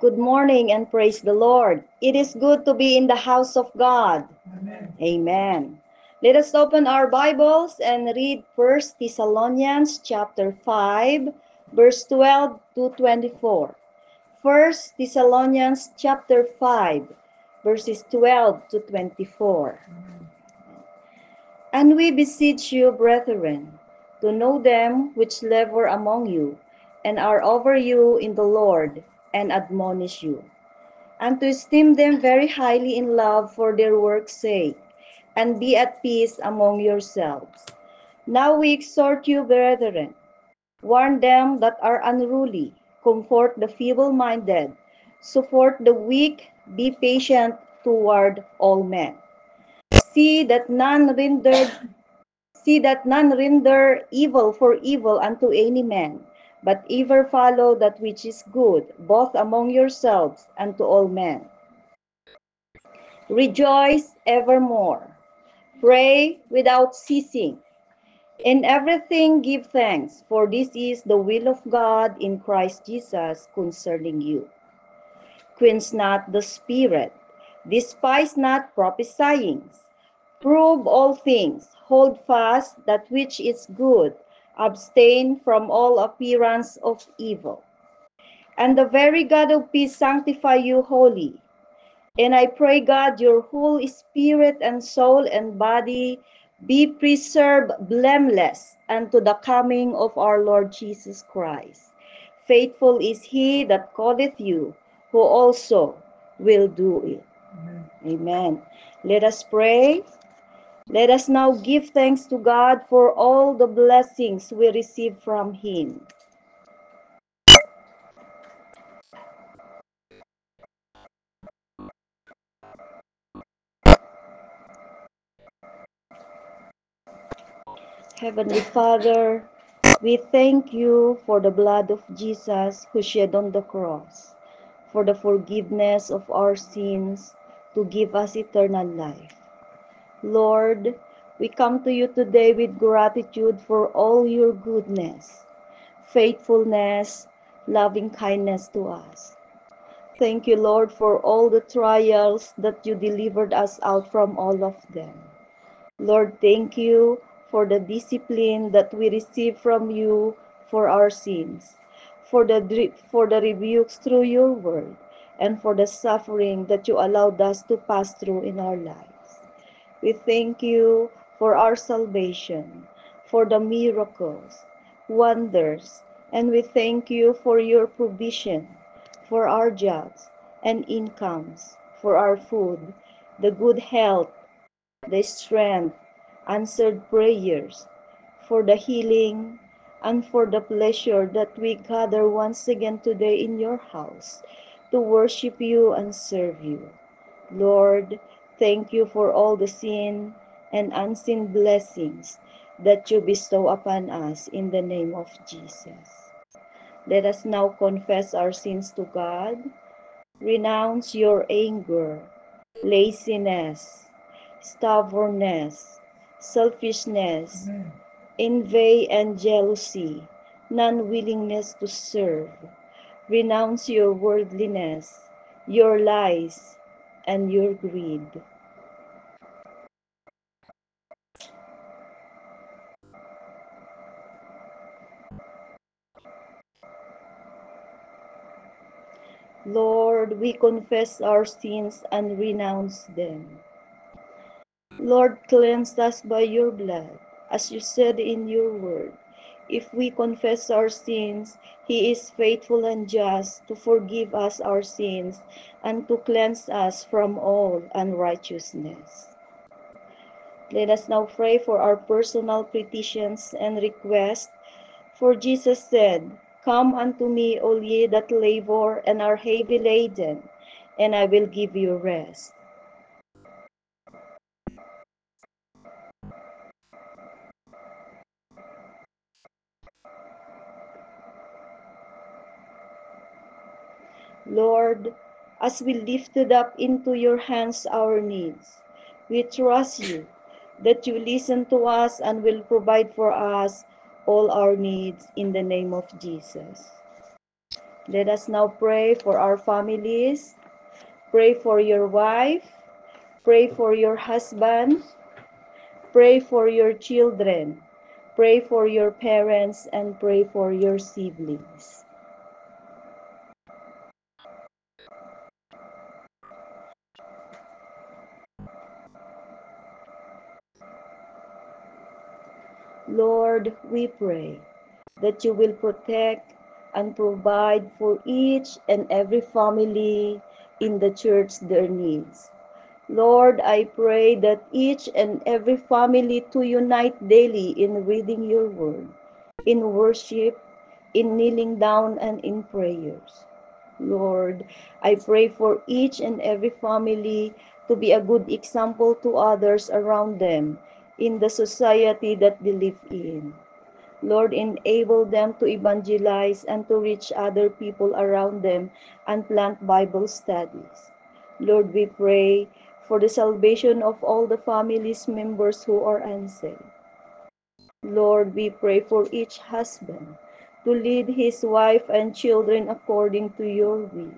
Good morning and praise the Lord. It is good to be in the house of God. Amen. Amen. Let us open our Bibles and read 1 Thessalonians chapter 5, verse 12 to 24. 1 Thessalonians chapter 5, verses 12 to 24. And we beseech you, brethren, to know them which labor among you, and are over you in the Lord, and admonish you, and to esteem them very highly in love for their work's sake, and be at peace among yourselves. Now we exhort you, brethren, warn them that are unruly, comfort the feeble-minded, support the weak, be patient toward all men. See that none render See that none render evil for evil unto any man, but ever follow that which is good, both among yourselves and to all men. Rejoice evermore. Pray without ceasing. In everything give thanks, for this is the will of God in Christ Jesus concerning you. Quench not the spirit, despise not prophesying. Prove all things, hold fast that which is good, abstain from all appearance of evil. And the very God of peace sanctify you wholly. And I pray God your whole spirit and soul and body be preserved blameless unto the coming of our Lord Jesus Christ. Faithful is he that calleth you, who also will do it. Amen. Amen. Let us pray. Let us now give thanks to God for all the blessings we receive from him. Heavenly Father, we thank you for the blood of Jesus who shed on the cross, for the forgiveness of our sins to give us eternal life. Lord, we come to you today with gratitude for all your goodness, faithfulness, loving kindness to us. Thank you, Lord, for all the trials that you delivered us out from all of them. Lord, thank you for the discipline that we receive from you for our sins, for the rebukes through your word, and for the suffering that you allowed us to pass through in our lives. We thank you for our salvation, for the miracles, wonders, and we thank you for your provision, for our jobs and incomes, for our food, the good health, the strength, answered prayers, for the healing, and for the pleasure that we gather once again today in your house to worship you and serve you. Lord, thank you for all the seen and unseen blessings that you bestow upon us in the name of Jesus. Let us now confess our sins to God, renounce your anger, laziness, stubbornness, selfishness, Amen. envy and jealousy, non-willingness to serve. Renounce your worldliness, your lies, and your greed. Lord, we confess our sins and renounce them. Lord, cleanse us by your blood, as you said in your word. If we confess our sins, he is faithful and just to forgive us our sins and to cleanse us from all unrighteousness. Let us now pray for our personal petitions and requests. For Jesus said, "Come unto me, all ye that labor and are heavy laden, and I will give you rest." Lord, as we lifted up into your hands our needs, we trust you that you listen to us and will provide for us all our needs in the name of Jesus. Let us now pray for our families. Pray for your wife. Pray for your husband. Pray for your children. Pray for your parents and pray for your siblings. Lord, we pray that you will protect and provide for each and every family in the church their needs. Lord, I pray that each and every family to unite daily in reading your word, in worship, in kneeling down, and in prayers. Lord, I pray for each and every family to be a good example to others around them in the society that they live in. Lord, enable them to evangelize and to reach other people around them and plant Bible studies. Lord, we pray for the salvation of all the family's members who are unsaved. Lord, we pray for each husband to lead his wife and children according to your will.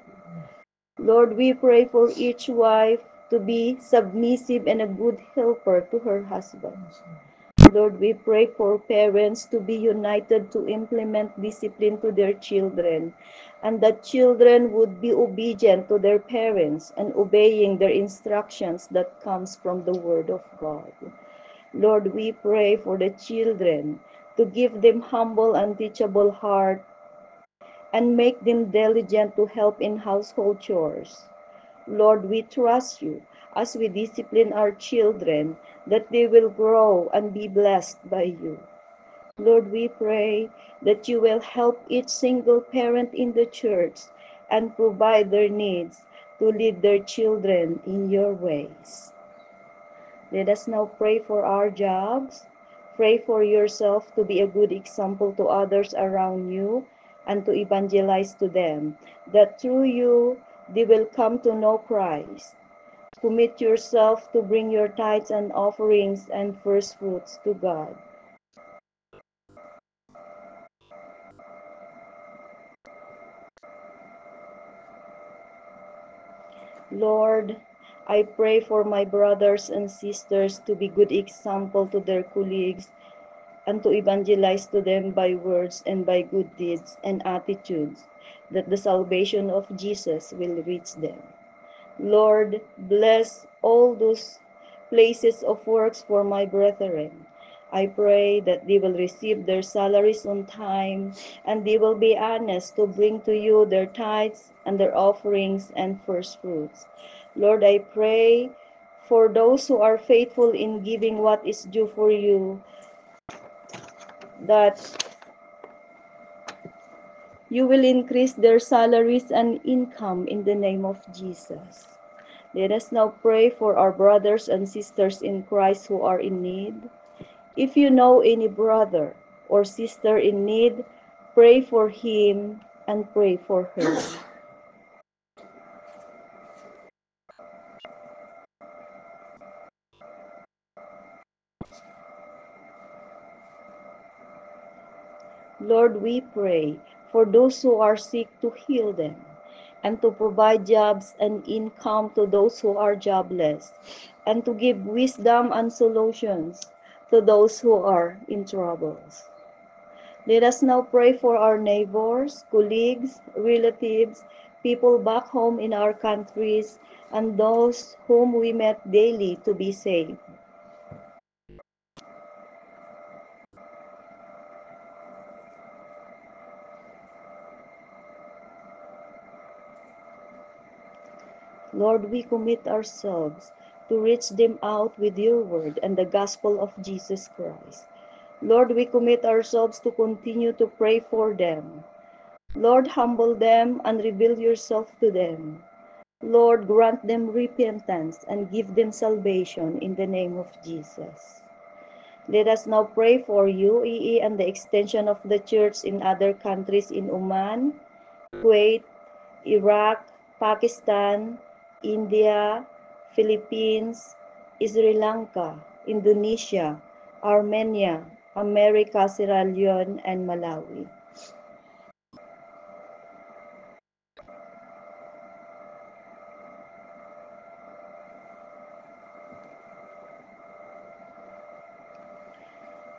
Lord, we pray for each wife to be submissive and a good helper to her husband. Lord, we pray for parents to be united to implement discipline to their children, and that children would be obedient to their parents and obeying their instructions that comes from the Word of God. Lord, we pray for the children to give them humble and teachable heart and make them diligent to help in household chores. Lord, we trust you as we discipline our children that they will grow and be blessed by you. Lord, we pray that you will help each single parent in the church and provide their needs to lead their children in your ways. Let us now pray for our jobs. Pray for yourself to be a good example to others around you and to evangelize to them, that through you they will come to know Christ. Commit yourself to bring your tithes and offerings and first fruits to God. Lord, I pray for my brothers and sisters to be good example to their colleagues and to evangelize to them by words and by good deeds and attitudes, that the salvation of Jesus will reach them. Lord, bless all those places of works for my brethren. I pray that they will receive their salaries on time and they will be honest to bring to you their tithes and their offerings and first fruits. Lord, I pray for those who are faithful in giving what is due for you, that you will increase their salaries and income in the name of Jesus. Let us now pray for our brothers and sisters in Christ who are in need. If you know any brother or sister in need, pray for him and pray for her. Lord, we pray for those who are sick to heal them and to provide jobs and income to those who are jobless and to give wisdom and solutions to those who are in troubles. Let us now pray for our neighbors, colleagues, relatives, people back home in our countries, and those whom we met daily to be saved. Lord, we commit ourselves to reach them out with your word and the gospel of Jesus Christ. Lord, we commit ourselves to continue to pray for them. Lord, humble them and reveal yourself to them. Lord, grant them repentance and give them salvation in the name of Jesus. Let us now pray for UAE and the extension of the church in other countries in Oman, Kuwait, Iraq, Pakistan, India, Philippines, Sri Lanka, Indonesia, Armenia, America, Sierra Leone, and Malawi.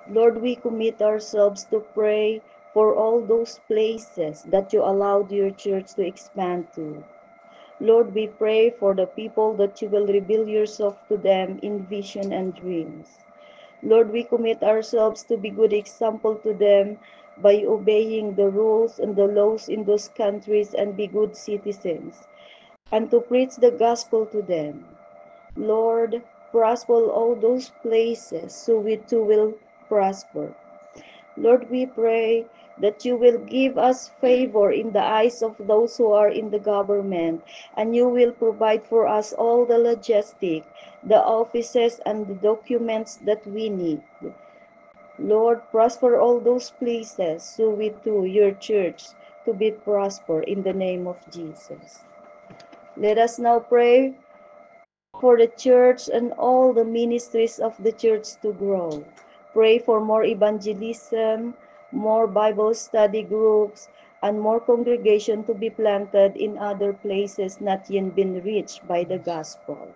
Lord, we commit ourselves to pray for all those places that you allowed your church to expand to. Lord, we pray for the people that you will reveal yourself to them in vision and dreams. Lord, we commit ourselves to be good example to them by obeying the rules and the laws in those countries and be good citizens, and to preach the gospel to them. Lord, prosper all those places so we too will prosper. Lord, we pray that you will give us favor in the eyes of those who are in the government, and you will provide for us all the logistic, the offices, and the documents that we need. Lord, prosper all those places so we too, your church, to be prosper in the name of Jesus. Let us now pray for the church and all the ministries of the church to grow. Pray for more evangelism, more Bible study groups, and more congregation to be planted in other places not yet been reached by the gospel.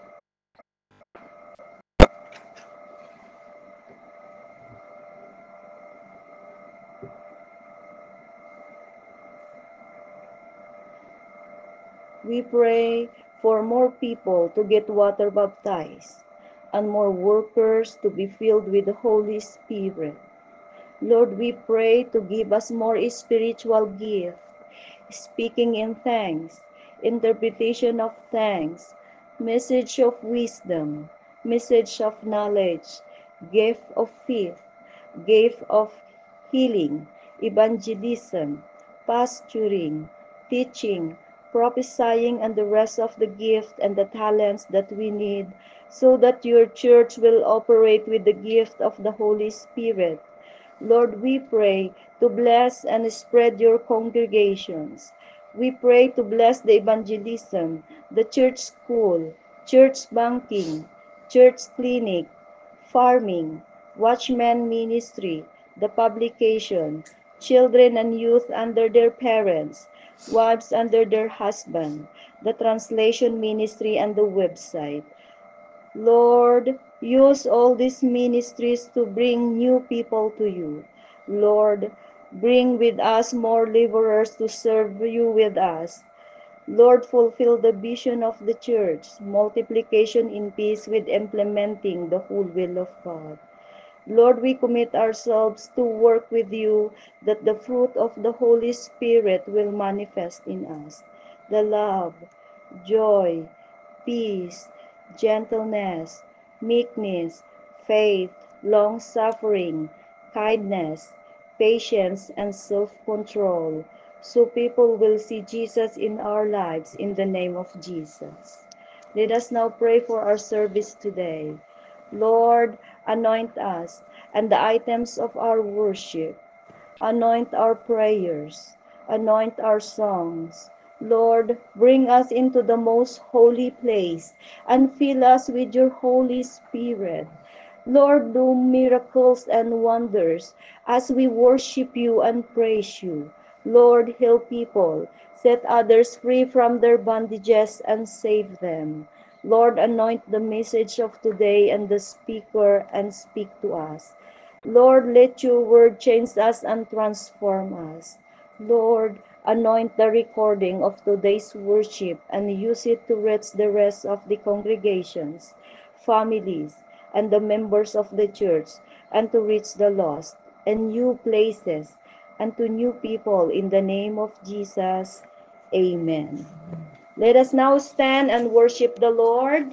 We pray for more people to get water baptized and more workers to be filled with the Holy Spirit. Lord, we pray to give us more spiritual gift, speaking in thanks, interpretation of thanks, message of wisdom, message of knowledge, gift of faith, gift of healing, evangelism, pastoring, teaching, prophesying, and the rest of the gift and the talents that we need so that your church will operate with the gift of the Holy Spirit. Lord, we pray to bless and spread your congregations. We pray to bless the evangelism, the church school, church banking, church clinic, farming, watchman ministry, the publication, children and youth under their parents, wives under their husband, the translation ministry, and the website. Lord, use all these ministries to bring new people to you. Lord, bring with us more laborers to serve you with us. Lord, fulfill the vision of the church, multiplication in peace with implementing the whole will of God. Lord, we commit ourselves to work with you that the fruit of the Holy Spirit will manifest in us. The love, joy, peace, gentleness, meekness, faith, long suffering, kindness, patience, and self control. So people will see Jesus in our lives in the name of Jesus. Let us now pray for our service today. Lord, anoint us and the items of our worship. Anoint our prayers. Anoint our songs. Lord, bring us into the most holy place and fill us with your Holy Spirit. Lord, do miracles and wonders as we worship you and praise you. Lord, heal people, set others free from their bondages and save them. Lord, anoint the message of today and the speaker and speak to us. Lord, let your word change us and transform us. Lord, anoint the recording of today's worship and use it to reach the rest of the congregations, families, and the members of the church, and to reach the lost and new places and to new people in the name of Jesus. Amen. Let us now stand and worship the Lord.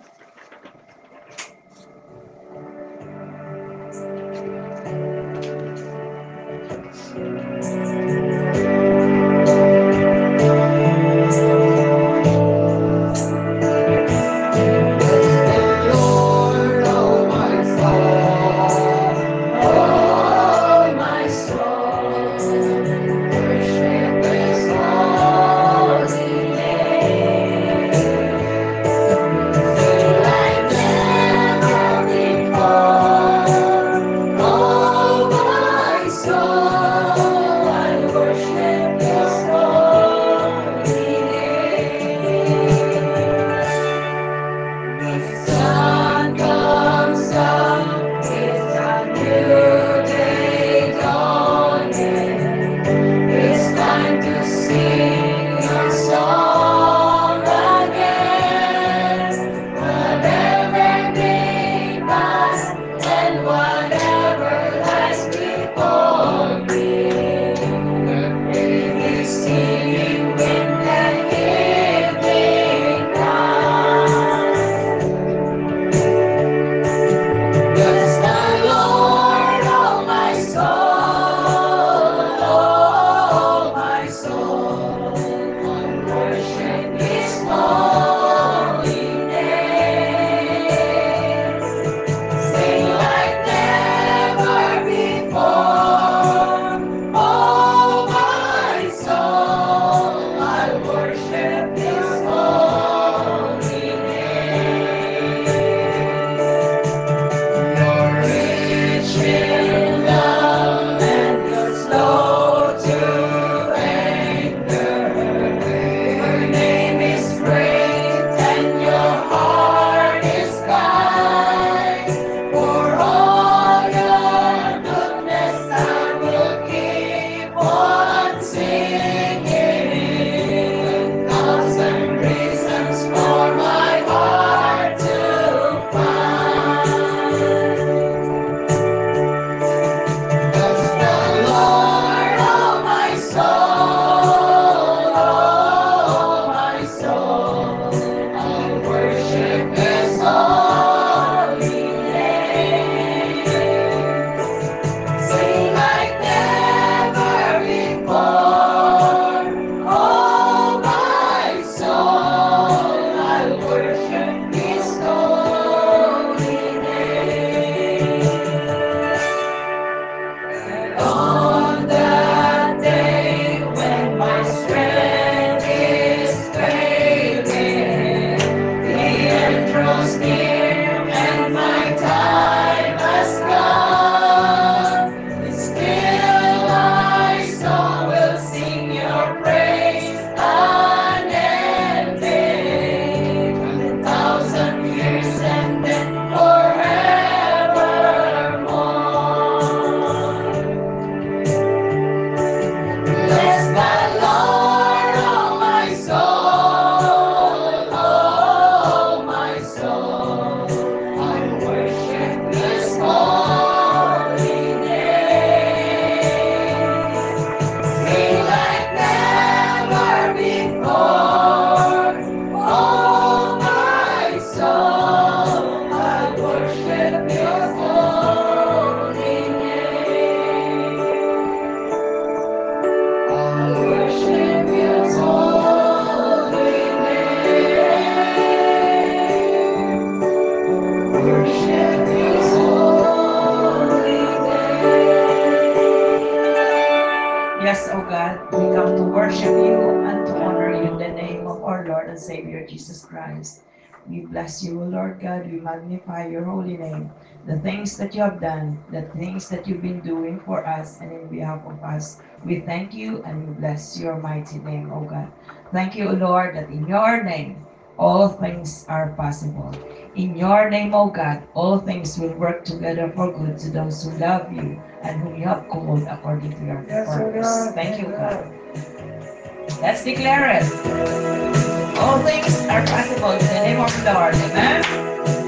and Savior Jesus Christ. We bless you, O Lord God. We magnify your holy name. The things that you have done, the things that you've been doing for us and in behalf of us, we thank you and we bless your mighty name, O God. Thank you, O Lord, that in your name all things are possible. In your name, O God, all things will work together for good to those who love you and whom you have called according to your purpose. Thank you, God. Let's declare it. All things are possible in the name of the Lord. Amen.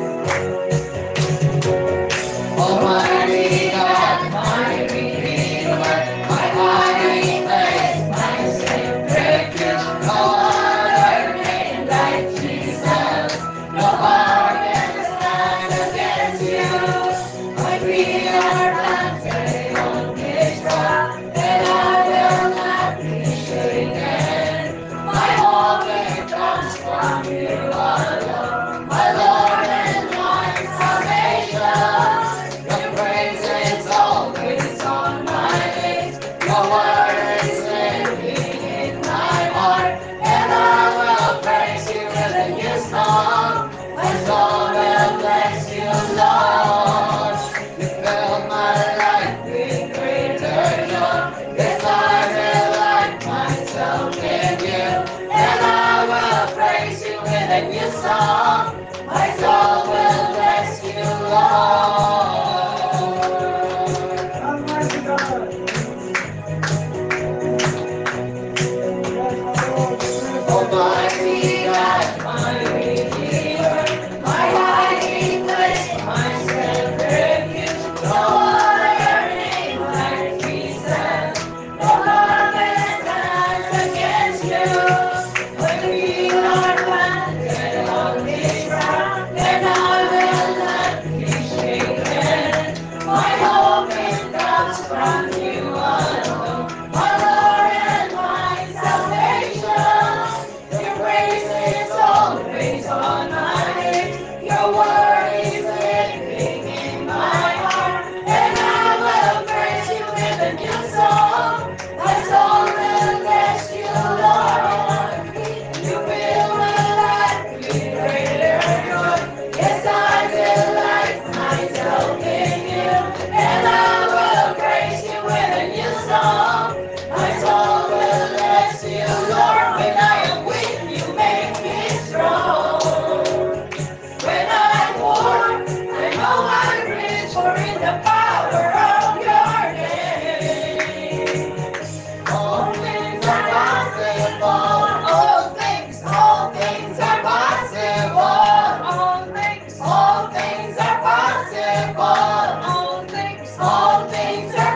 Almighty God, my Redeemer, my hiding place, my safe refuge, no other name like Jesus. No harm can stand against you. My feet are planted on His rock, and I will not be shaken. My hope it comes from you alone, my Lord and my salvation. Your praise is always on my lips. Your word is living in my heart, and I will praise you with a new song. My soul will bless you, Lord. You fill my life with greater joy. Yes, I delight myself in you, and I will praise you with a new song. My soul will bless you, Lord. Almighty God. Almighty God, my Redeemer, my hiding place, my safe refuge. No other name like Jesus. No harm can stand against you. When we are planted on His rock, and I will not be shaken. My hope it comes from you alone, my Lord and my salvation. Your grace is always on my lips. Your word is living in my heart, and I will praise you with a new song. My soul will bless you, Lord. You fill my life with greater joy. Yes, I delight myself in you, and I will praise you with a new song. My soul will bless you, Lord. When I am weak, you make me strong. When I'm poor, I know I'm rich, for in the power of your name. All things are possible. All things are possible. All things are possible. All things are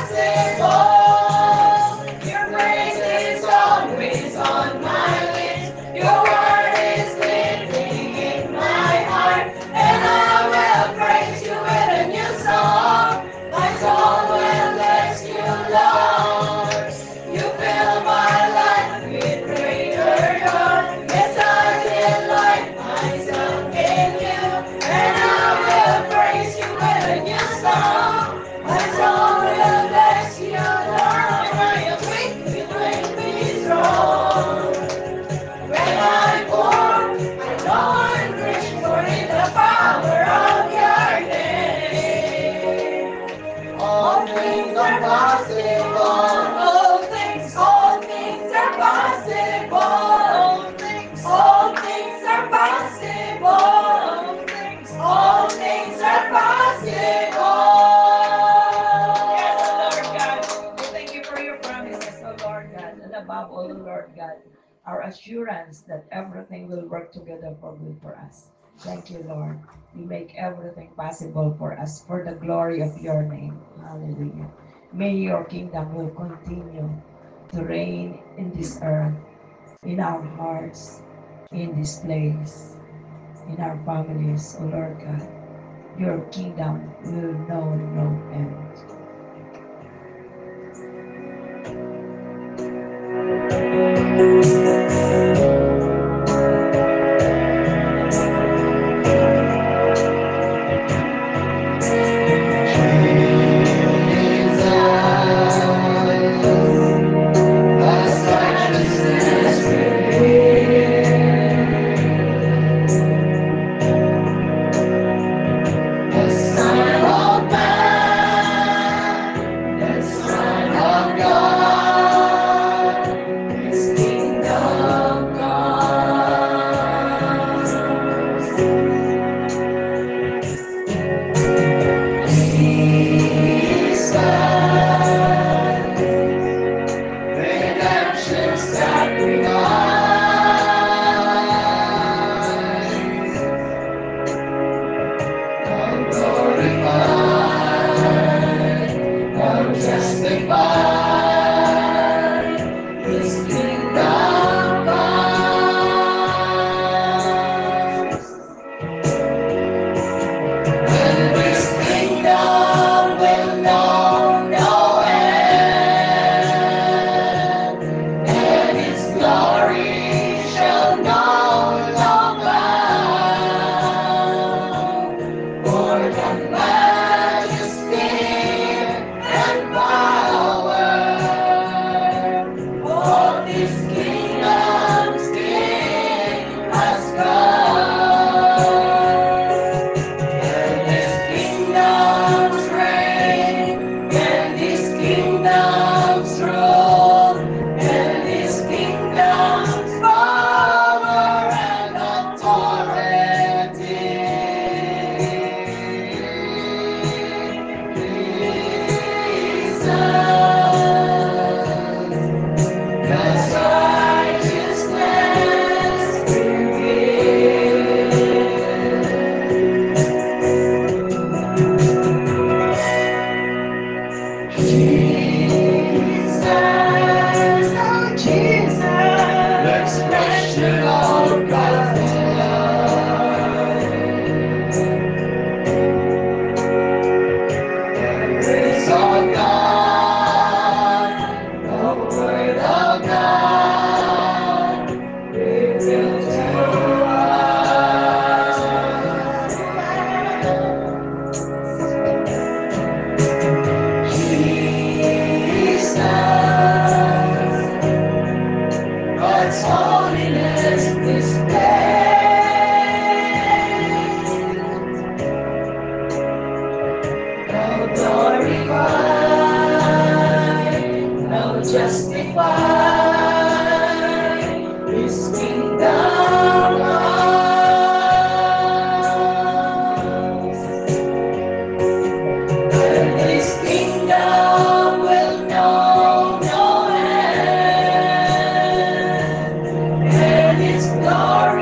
possible. Your grace is always on my lips. Your word is living in my heart, and I will praise you with a new song. My soul will bless you, Lord. You fill my life with greater joy. Yes, I delight myself in you, and I will praise you with a new song. My soul will bless you, Lord. When I am weak, you make me strong. When I'm poor, I know I'm rich, for in the power of your name. All things are possible. All things are possible. All things are possible. All things are possible. Yes, Lord God. We thank you for your promises, O Lord God. And above all, O Lord God, our assurance that everything will work together for good for us. Thank you, Lord. You make everything possible for us for the glory of your name. Hallelujah. May your kingdom will continue to reign in this earth, in our hearts, in this place, in our families, O Lord God. Your kingdom will know no end. holiness displayed. Now glorified, now justified, His kingdom comes, and His kingdom will know no end, and His glory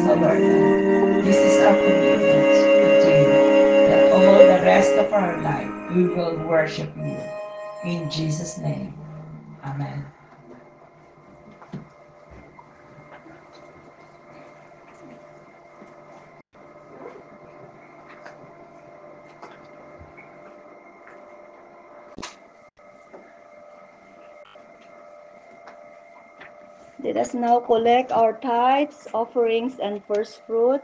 O Lord God. This is our commitment to you, that all the rest of our life we will worship you. In Jesus' name, Amen. Let us now collect our tithes, offerings, and first fruits.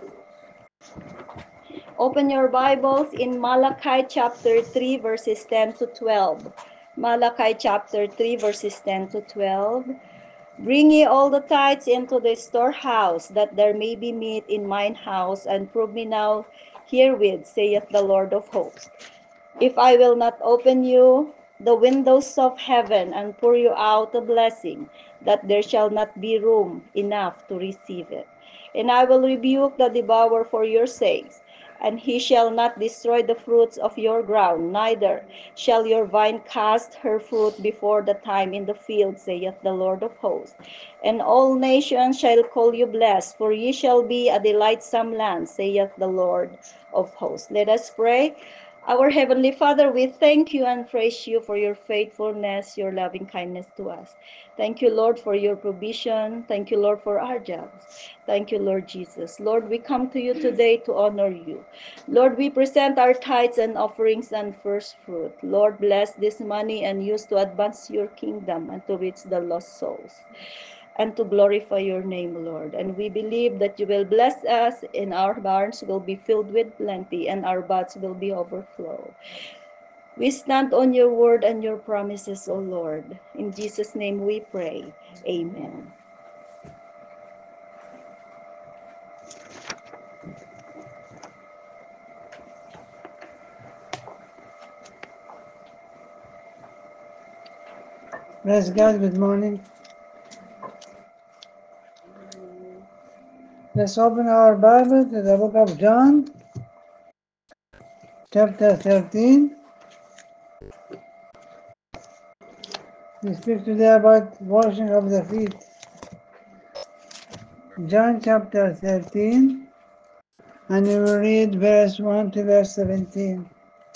Open your Bibles in Malachi chapter 3, verses 10 to 12. Malachi chapter 3, verses 10 to 12. Bring ye all the tithes into the storehouse, that there may be meat in mine house, and prove me now herewith, saith the Lord of hosts. If I will not open you the windows of heaven and pour you out a blessing, that there shall not be room enough to receive it. And I will rebuke the devourer for your sakes, and he shall not destroy the fruits of your ground, neither shall your vine cast her fruit before the time in the field, saith the Lord of hosts. And all nations shall call you blessed, for ye shall be a delightsome land, saith the Lord of hosts. Let us pray. Our Heavenly Father, we thank you and praise you for your faithfulness, your loving kindness to us. Thank you, Lord, for your provision. Thank you, Lord, for our jobs. Thank you, Lord Jesus. Lord, we come to you today to honor you. Lord, we present our tithes and offerings and first fruit. Lord, bless this money and use to advance your kingdom and to reach the lost souls and to glorify your name, Lord. And we believe that you will bless us, and our barns will be filled with plenty, and our vats will be overflow. We stand on your word and your promises, O Lord. In Jesus' name we pray. Amen. Praise God, good morning. Let's open our Bible to the book of John, chapter 13. We speak today about washing of the feet. John chapter 13, and we will read verse 1 to verse 17.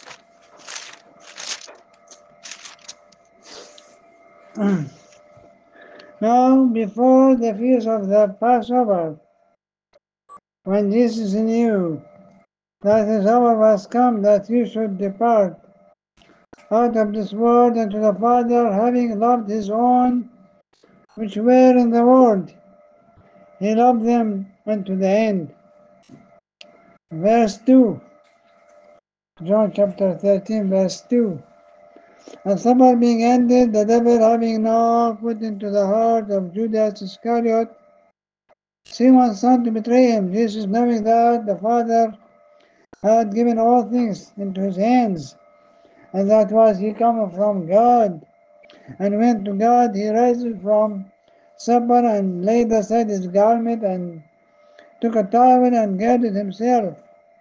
Now, before the feast of the Passover, when Jesus knew that his hour was come that he should depart out of this world unto the Father, having loved his own which were in the world, he loved them unto the end. Verse 2, John chapter 13, verse 2. And supper being ended, the devil having now put into the heart of Judas Iscariot, Simon's son, to betray him, Jesus, knowing that the Father had given all things into his hands, and that was he come from God, and went to God, he rose from supper and laid aside his garment, and took a towel and girded himself.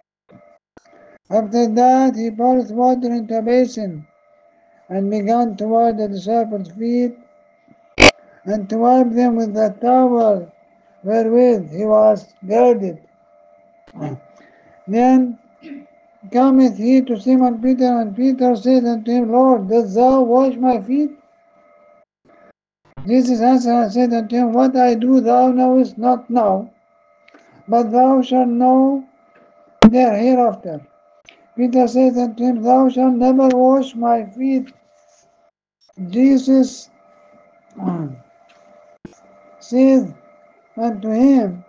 After that he poured water into a basin, and began to wash the disciples' feet, and to wipe them with the towel wherewith he was girded. Then cometh he to Simon Peter, and Peter said unto him, Lord, dost thou wash my feet? Jesus answered and said unto him, What I do thou knowest not now, but thou shalt know hereafter. Peter said unto him, Thou shalt never wash my feet. Jesus said unto him,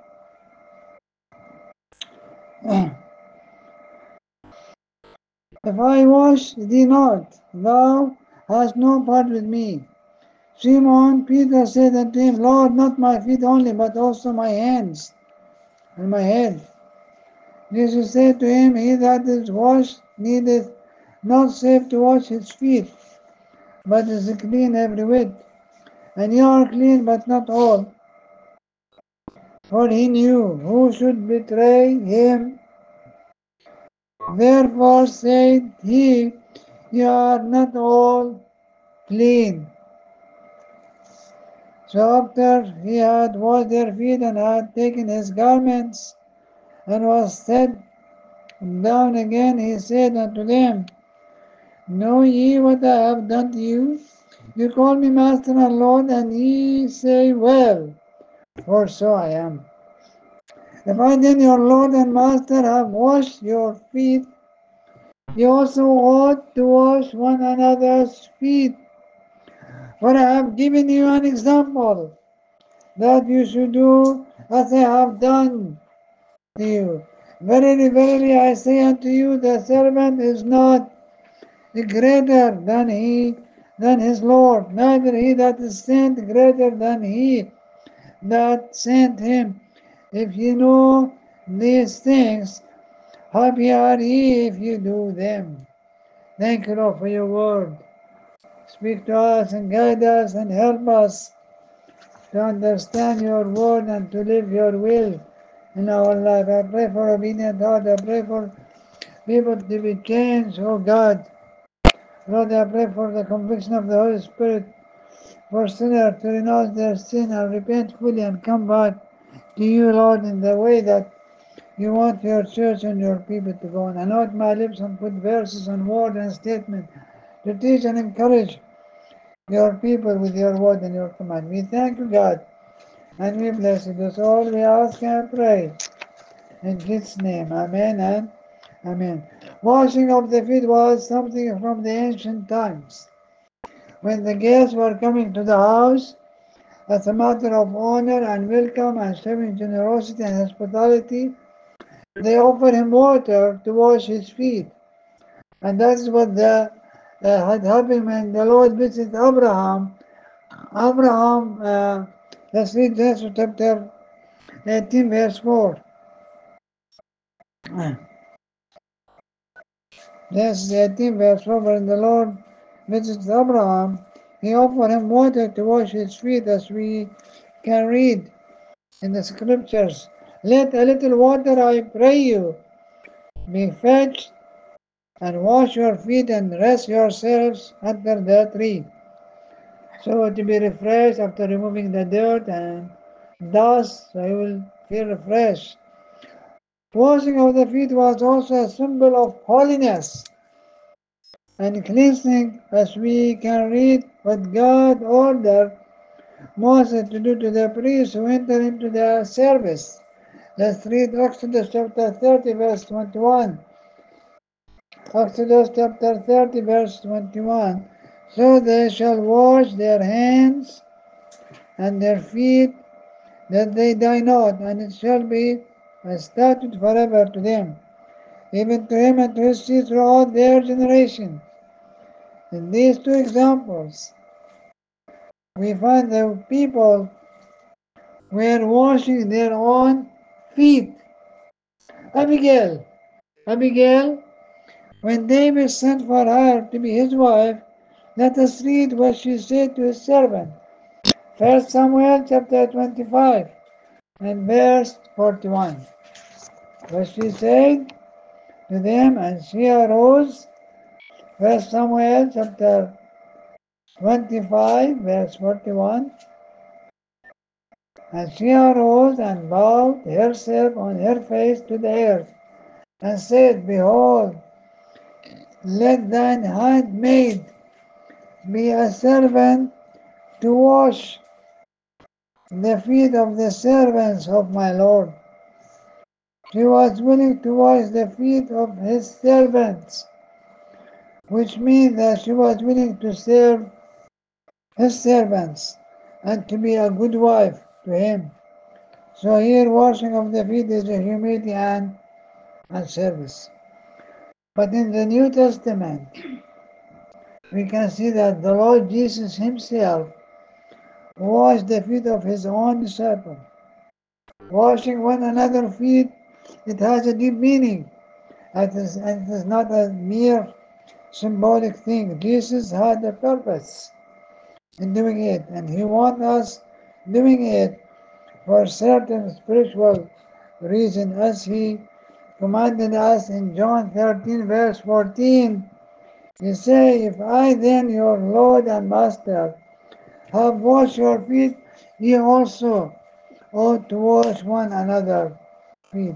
If I wash thee not, thou hast no part with me. Simon Peter said unto him, Lord, not my feet only, but also my hands and my head. Jesus said to him, He that is washed needeth not save to wash his feet, but is clean every whit. And ye are clean, but not all. For he knew who should betray him. Therefore said he, Ye are not all clean. So after he had washed their feet and had taken his garments and was set down again, he said unto them, Know ye what I have done to you? You call me Master and Lord, and ye say, Well, for so I am. If I then, your Lord and Master, have washed your feet, you also ought to wash one another's feet. For I have given you an example, that you should do as I have done to you. Verily, verily, I say unto you, the servant is not greater than his Lord, neither he that is sent greater than he that sent him. If ye know these things, happy are ye if you do them. Thank you, Lord, for your word. Speak to us and guide us and help us to understand your word and to live your will in our life. I pray for obedient heart. I pray for people to be changed, oh God. Lord, I pray for the conviction of the Holy Spirit for sinners to renounce their sin and repent fully and come back to you, Lord, in the way that you want your church and your people to go. And anoint my lips and put verses and word and statement to teach and encourage your people with your word and your command. We thank you, God, and we bless you. That's all we ask and pray. In Jesus' name, amen and amen. Washing of the feet was something from the ancient times. When the guests were coming to the house, as a matter of honor and welcome and showing generosity and hospitality, they offered him water to wash his feet. And that's what had happened when the Lord visited Abraham. Let's read Genesis chapter 18, verse 4. Genesis 18, verse 4, when the Lord visits Abraham, he offered him water to wash his feet, as we can read in the scriptures. Let a little water, I pray you, be fetched, and wash your feet and rest yourselves under the tree. So to be refreshed after removing the dirt and dust, so you will feel refreshed. Washing of the feet was also a symbol of holiness and cleansing, as we can read what God ordered Moses to do to the priests who enter into the service. Let's read Exodus chapter 30, verse 21. Exodus chapter 30, verse 21. So they shall wash their hands and their feet, that they die not, and it shall be a statute forever to them, even to him and to his seed throughout their generation. In these two examples, we find the people were washing their own feet. Abigail, when David sent for her to be his wife, let us read what she said to his servant. 1 Samuel chapter 25 and verse 41. What she said to them, and she arose. 1 Samuel chapter 25 verse 41. And she arose and bowed herself on her face to the earth, and said, Behold, let thine handmaid be a servant to wash the feet of the servants of my Lord. She was willing to wash the feet of his servants, which means that she was willing to serve his servants and to be a good wife to him. So here washing of the feet is a humility and service. But in the New Testament, we can see that the Lord Jesus himself washed the feet of his own disciples. Washing one another's feet, it has a deep meaning. And it is not a mere symbolic thing. Jesus had a purpose in doing it, and he wants us doing it for certain spiritual reason, as he commanded us in John 13, verse 14. He says, If I then, your Lord and Master, have washed your feet, ye also ought to wash one another's feet.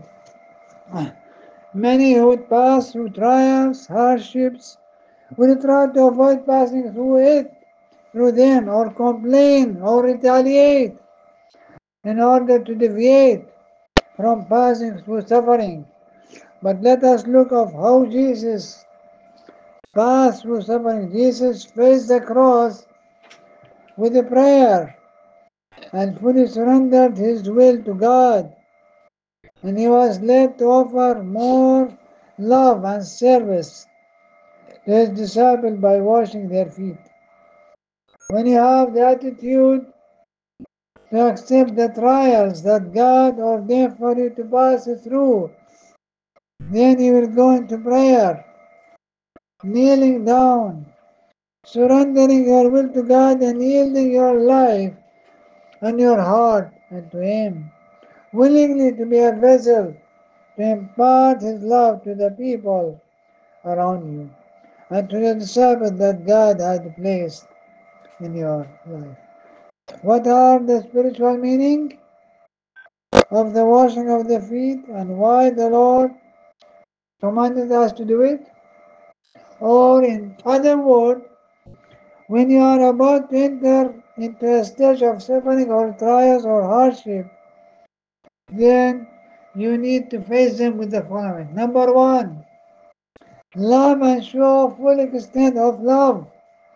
Many who would pass through trials, hardships, will try to avoid passing through them, or complain, or retaliate in order to deviate from passing through suffering. But let us look of how Jesus passed through suffering. Jesus faced the cross with a prayer and fully surrendered his will to God, and he was led to offer more love and service to his disciples by washing their feet. When you have the attitude to accept the trials that God ordained for you to pass through, then you will go into prayer, kneeling down, surrendering your will to God and yielding your life and your heart unto Him, willingly to be a vessel to impart His love to the people around you and to the disciples that God had placed in your life. What are the spiritual meaning of the washing of the feet and why the Lord commanded us to do it? Or in other words, when you are about to enter into a stage of suffering or trials or hardship, then you need to face them with the following. Number one, love and show full extent of love.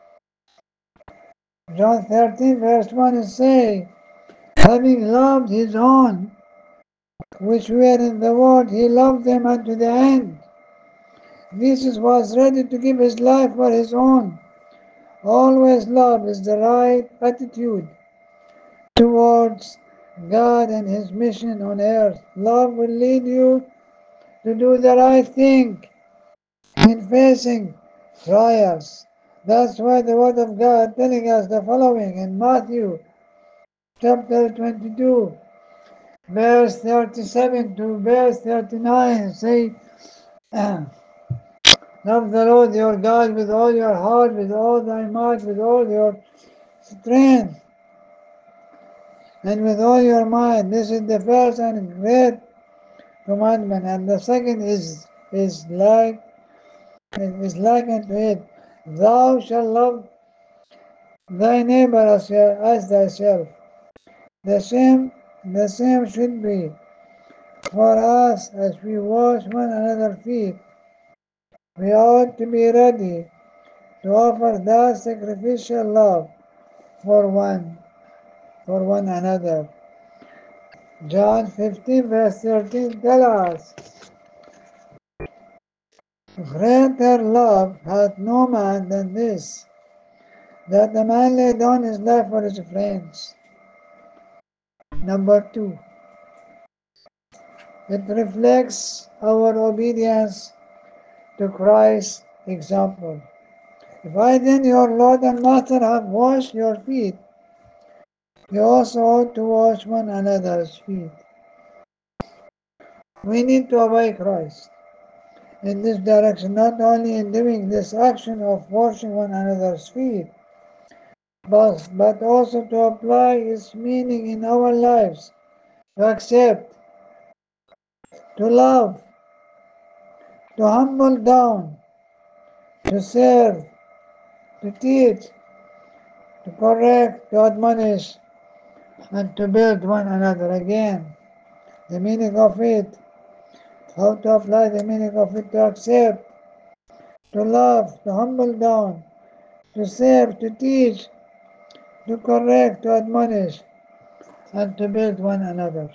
John 13 verse 1 say, having loved his own, which were in the world, he loved them unto the end. Jesus was ready to give his life for his own. Always love is the right attitude towards God and his mission on earth. Love will lead you to do the right thing in facing trials. That's why the Word of God telling us the following in Matthew chapter 22, verse 37 to verse 39 say, love the Lord your God with all your heart, with all thy might, with all your strength, and with all your mind. This is the first and great commandment, and the second is like unto it. Thou shalt love thy neighbor as thyself. The same, the same should be for us as we wash one another's feet. We ought to be ready to offer that sacrificial love for one for one another. John 15 verse 13 tells us, greater love hath no man than this, that a man lay down his life for his friends. Number two, it reflects our obedience to Christ's example. If I then, your Lord and Master, have washed your feet, you also ought to wash one another's feet. We need to obey Christ in this direction, not only in doing this action of washing one another's feet, but also to apply its meaning in our lives, to accept, to love, to humble down, to serve, to teach, to correct, to admonish, and to build one another. Again, the meaning of it, how to apply the meaning of it: to accept, to love, to humble down, to serve, to teach, to correct, to admonish, and to build one another.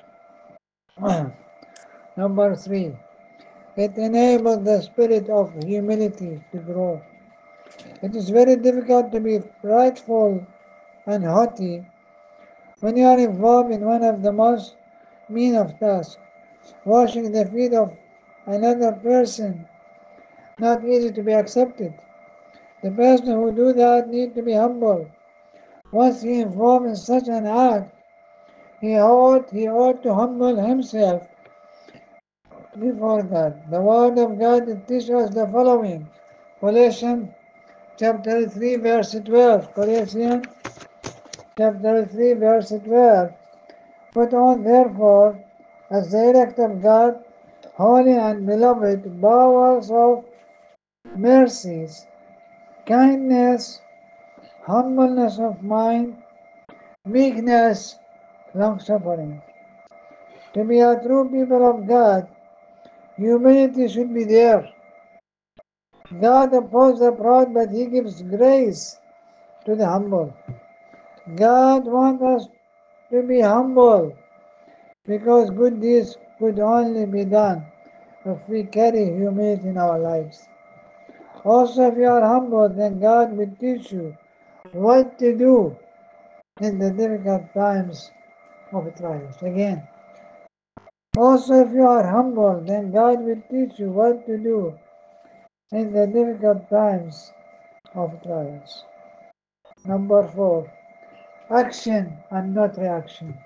Number three, it enables the spirit of humility to grow. It is very difficult to be prideful and haughty when you are involved in one of the most mean of tasks, washing the feet of another person. Not easy to be accepted. The person who do that need to be humble. Once he involved in such an act, he ought to humble himself before God. The Word of God teaches us the following. Colossians chapter 3 verse 12. Colossians chapter 3, verse 12. Put on therefore, as the elect of God, holy and beloved, bowels of mercies, kindness, humbleness of mind, meekness, long suffering. To be a true people of God, humility should be there. God opposes the proud, but He gives grace to the humble. God wants us to be humble because good deeds could only be done if we carry humility in our lives. Also, if you are humble, then God will teach you what to do in the difficult times of trials. Again, also, if you are humble, then God will teach you what to do in the difficult times of trials. Number 4, action and not reaction.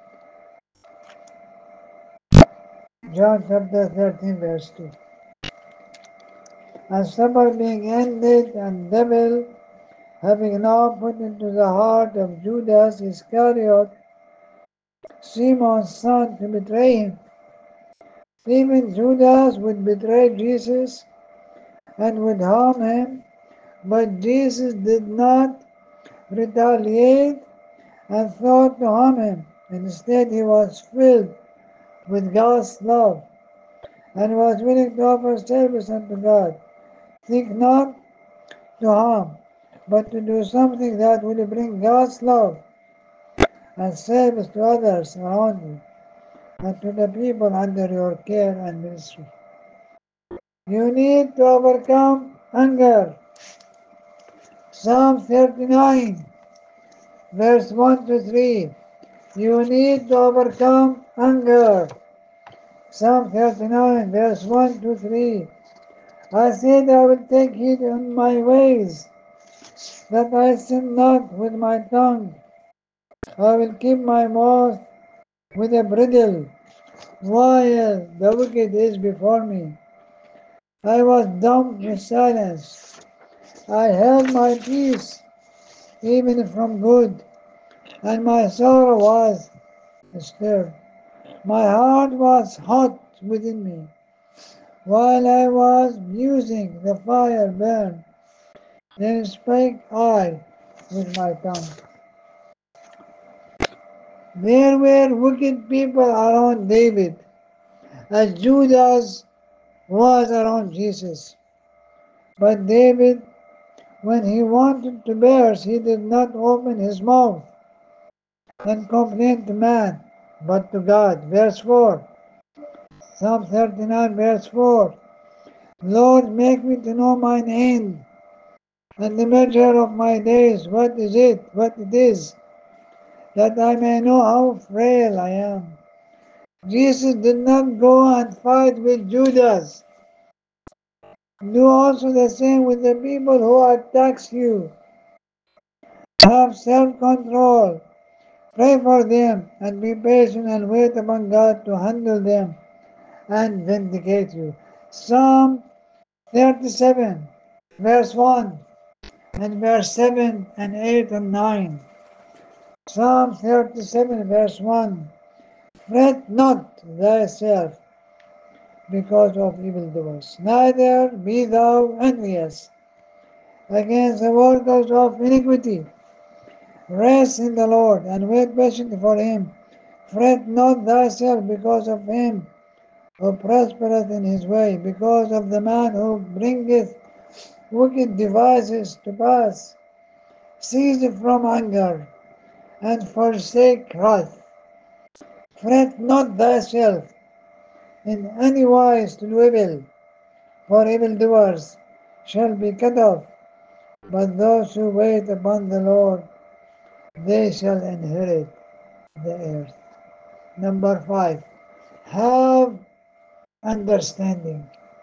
John chapter 13, verse 2. And supper being ended, and devil having now put into the heart of Judas Iscariot, Simon's son, to betray him. Even Judas would betray Jesus and would harm him, but Jesus did not retaliate and thought to harm him. Instead, he was filled with God's love and was willing to offer service unto God. Think not to harm, but to do something that will bring God's love and service to others around you and to the people under your care and ministry. You need to overcome anger. Psalm 39, verse 1 to 3. You need to overcome anger. Psalm 39, verse 1 to 3. I said, I will take heed in my ways, that I sin not with my tongue. I will keep my mouth with a bridle, while the wicked is before me. I was dumb with silence. I held my peace, even from good, and my sorrow was stirred. My heart was hot within me. While I was musing, the fire burned. Then spake I with my tongue. There were wicked people around David, as Judas was around Jesus. But David, when he wanted to curse, he did not open his mouth and complain to man, but to God. Verse 4, Psalm 39, verse 4. Lord, make me to know mine end, and the measure of my days. What is it? What it is? That I may know how frail I am. Jesus did not go and fight with Judas. Do also the same with the people who attacks you. Have self-control. Pray for them and be patient and wait upon God to handle them and vindicate you. Psalm 37, verse 1 and verse 7 and 8 and 9. Psalm 37, verse 1. Fret not thyself because of evildoers, neither be thou envious against the workers of iniquity. Rest in the Lord and wait patiently for him. Fret not thyself because of him who prospereth in his way, because of the man who bringeth wicked devices to pass. Cease from anger and forsake wrath. Fret not thyself in any wise to do evil, for evildoers shall be cut off, but those who wait upon the Lord, they shall inherit the earth. Number 5, have understanding.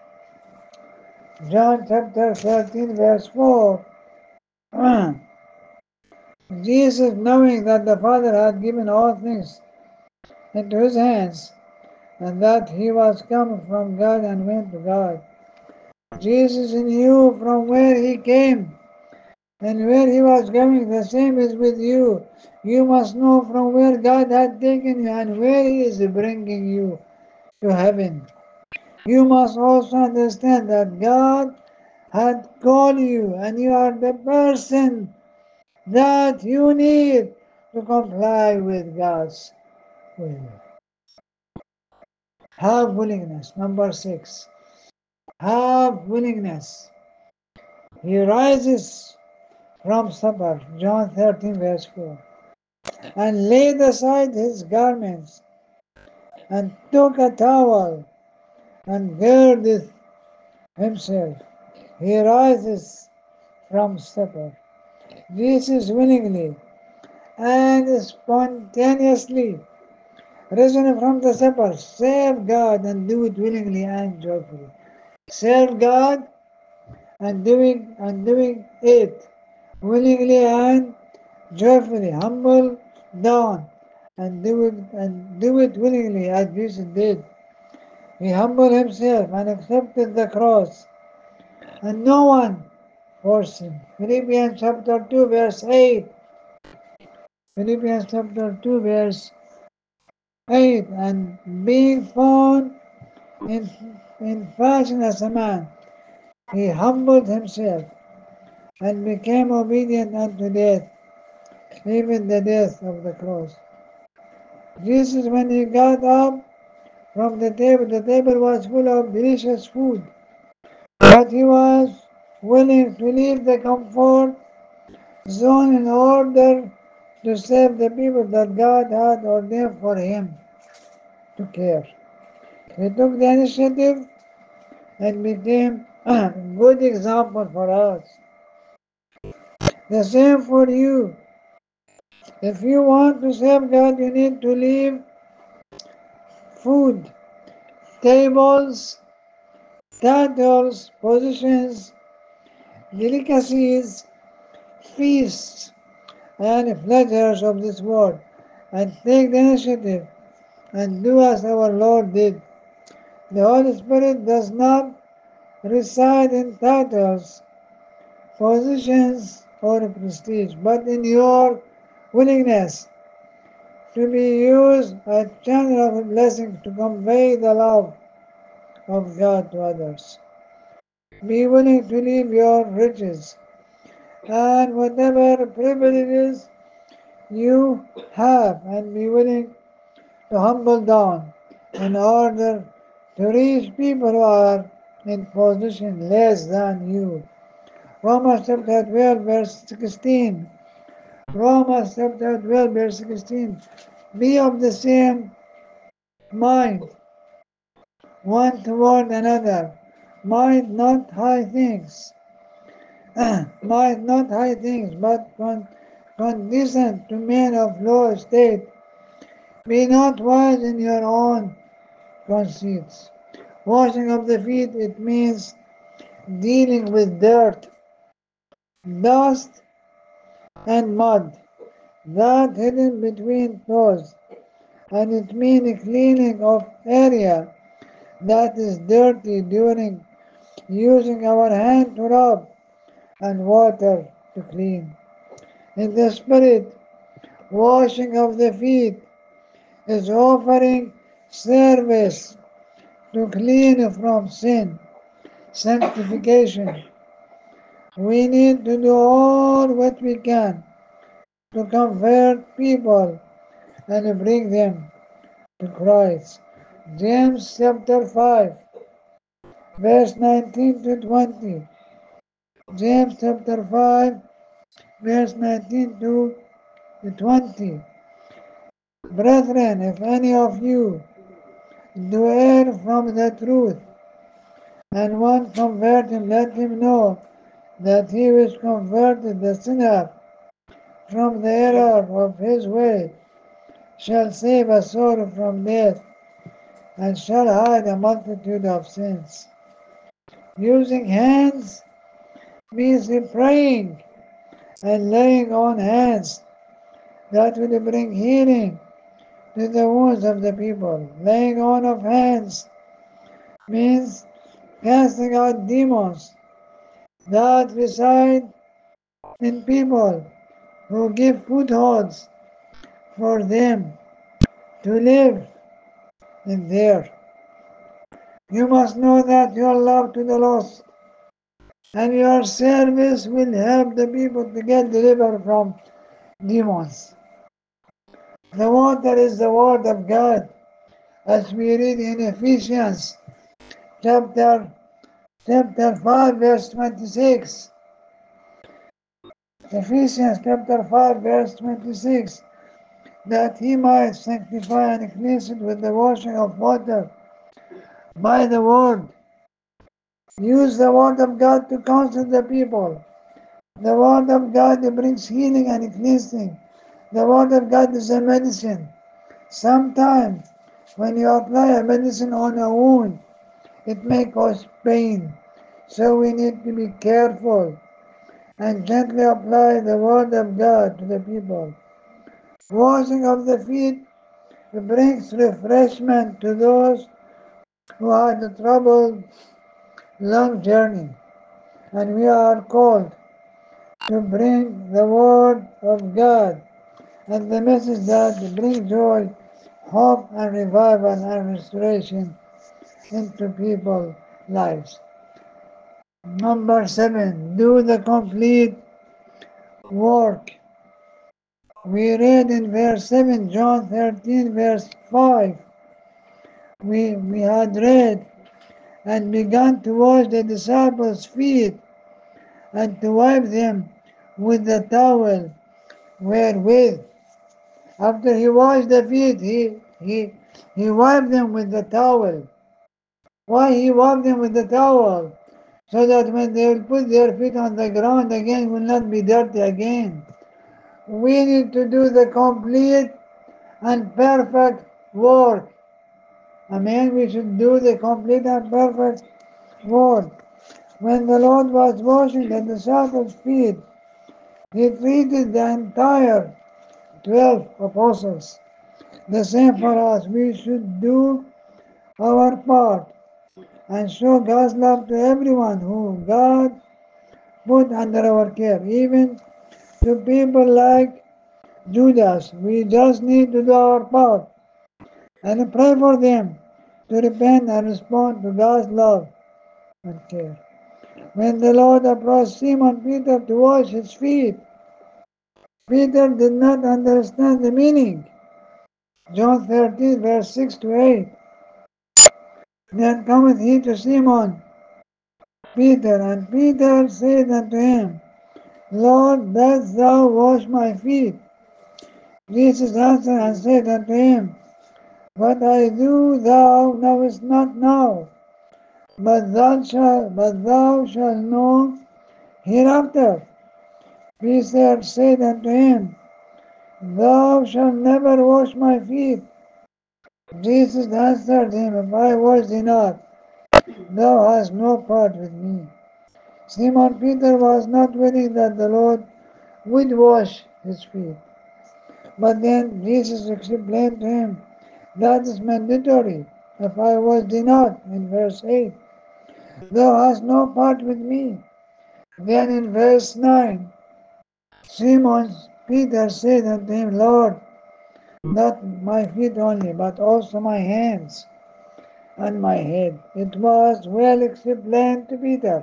John chapter 13, verse 4. Jesus, knowing that the Father had given all things into his hands, and that he was come from God and went to God, Jesus knew from where he came And where he was going, the same is with you. You must know from where God had taken you and where he is bringing you to heaven. You must also understand that God had called you and you are the person that you need to comply with God's will. Have willingness. Number 6. Have willingness. He rises from supper, John 13, verse 4, and laid aside his garments, and took a towel, and girded himself. He rises from supper. Jesus willingly and spontaneously risen from the supper. Serve God and do it willingly and joyfully. Serve God and doing it willingly and joyfully. Humble down and do it willingly as Jesus did. He humbled himself and accepted the cross, and no one forced him. Philippians chapter 2 verse 8. Philippians chapter 2 verse 8. And being found in, in fashion as a man, he humbled himself and became obedient unto death, even the death of the cross. Jesus, when he got up from the table was full of delicious food, but he was willing to leave the comfort zone in order to save the people that God had ordained for him to care. He took the initiative and became a good example for us. The same for you. If you want to serve God, you need to leave food, tables, titles, positions, delicacies, feasts, and pleasures of this world, and take the initiative and do as our Lord did. The Holy Spirit does not reside in titles, positions, or prestige, but in your willingness to be used as channel of blessing to convey the love of God to others. Be willing to leave your riches and whatever privileges you have, and be willing to humble down in order to reach people who are in position less than you. Romans chapter 12 verse 16. Romans chapter 12 verse 16. Be of the same mind one toward another. Mind not high things. Mind not high things, but condescend to men of low estate. Be not wise in your own conceits. Washing of the feet, it means dealing with dirt, dust, and mud that hidden between toes, and it means cleaning of area that is dirty during using our hand to rub and water to clean. In the spirit, washing of the feet is offering service to clean from sin, sanctification. We need to do all what we can to convert people and bring them to Christ. James chapter 5, verse 19 to 20. James chapter 5, verse 19 to 20. Brethren, if any of you do err from the truth, and one convert him, let him know that he which converted the sinner from the error of his way shall save a soul from death, and shall hide a multitude of sins. Using hands means praying and laying on hands that will bring healing to the wounds of the people. Laying on of hands means casting out demons that reside in people who give footholds for them to live in there. You must know that your love to the lost and your service will help the people to get delivered from demons. The water is the word of God, as we read in Ephesians chapter chapter 5 verse 26. Ephesians chapter 5 verse 26, that he might sanctify and cleanse it with the washing of water by the word. Use the word of God to counsel the people. The word of God brings healing and cleansing. The word of God is a medicine. Sometimes when you apply a medicine on a wound, it may cause pain. So we need to be careful and gently apply the word of God to the people. Washing of the feet brings refreshment to those who had a troubled, long journey. And we are called to bring the word of God and the message that brings joy, hope, and revival and restoration into people's lives. Number 7, do the complete work. We read in verse 7, John 13, verse 5. We had read and began to wash the disciples' feet and to wipe them with the towel wherewith. After he washed the feet, he wiped them with the towel. Why he wiped them with the towel? So that when they will put their feet on the ground again, will not be dirty again. We need to do the complete and perfect work. Amen. We should do the complete and perfect work. When the Lord was washing the disciples' feet, he treated the entire 12 apostles. The same for us. We should do our part and show God's love to everyone who God put under our care, even to people like Judas. We just need to do our part and pray for them to repent and respond to God's love and care. When the Lord approached Simon Peter to wash his feet, Peter did not understand the meaning. John 13, verse 6 to 8. Then cometh he to Simon Peter, and Peter said unto him, Lord, dost thou wash my feet? Jesus answered and said unto him, What I do thou knowest not now, but thou shalt know hereafter. Peter said unto him, Thou shalt never wash my feet. Jesus answered him, If I wash thee not, thou hast no part with me. Simon Peter was not willing that the Lord would wash his feet. But then Jesus explained to him, that is mandatory. If I wash thee not, in verse 8, thou hast no part with me. Then in verse 9, Simon Peter said unto him, Lord, not my feet only, but also my hands and my head. It was well explained to Peter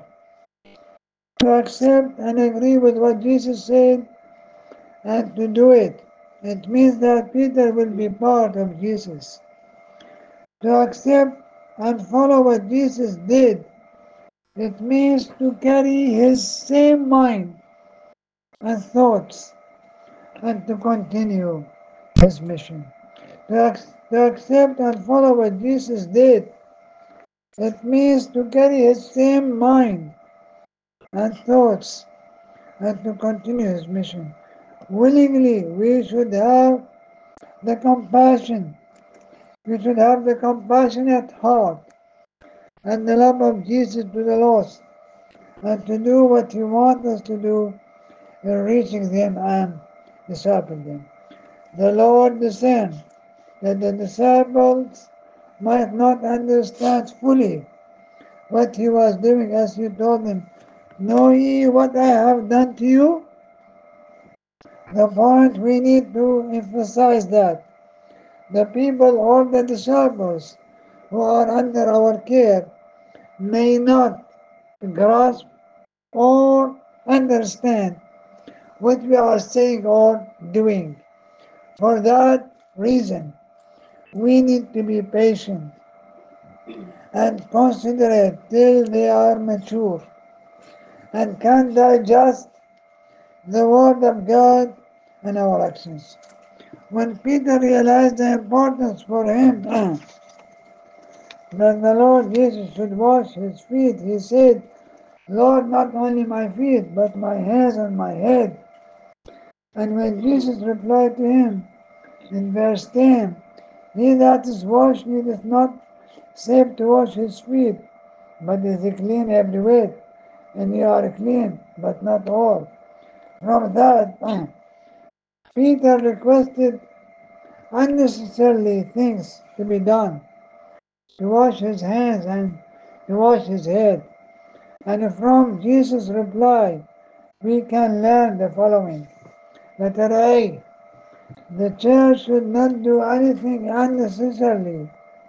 to accept and agree with what Jesus said and to do it. It means that Peter will be part of Jesus. To accept and follow what Jesus did, it means to carry his same mind and thoughts and to continue his mission. To accept and follow what Jesus did, it means to carry his same mind and thoughts and to continue his mission. Willingly, we should have the compassion. We should have the compassionate heart and the love of Jesus to the lost and to do what he wants us to do in reaching them and discipling them. The Lord discerned that the disciples might not understand fully what he was doing as he told them, Know ye what I have done to you? The point we need to emphasize that the people or the disciples who are under our care may not grasp or understand what we are saying or doing. For that reason, we need to be patient and considerate till they are mature and can digest the Word of God in our actions. When Peter realized the importance for him that the Lord Jesus should wash his feet, he said, Lord, not only my feet, but my hands and my head. And when Jesus replied to him in verse 10, He that is washed needeth not save to wash his feet, but is clean every way, and ye are clean, but not all. From that, Peter requested unnecessarily things to be done, to wash his hands and to wash his head. And from Jesus' reply, we can learn the following. Letter A. The church should not do anything unnecessarily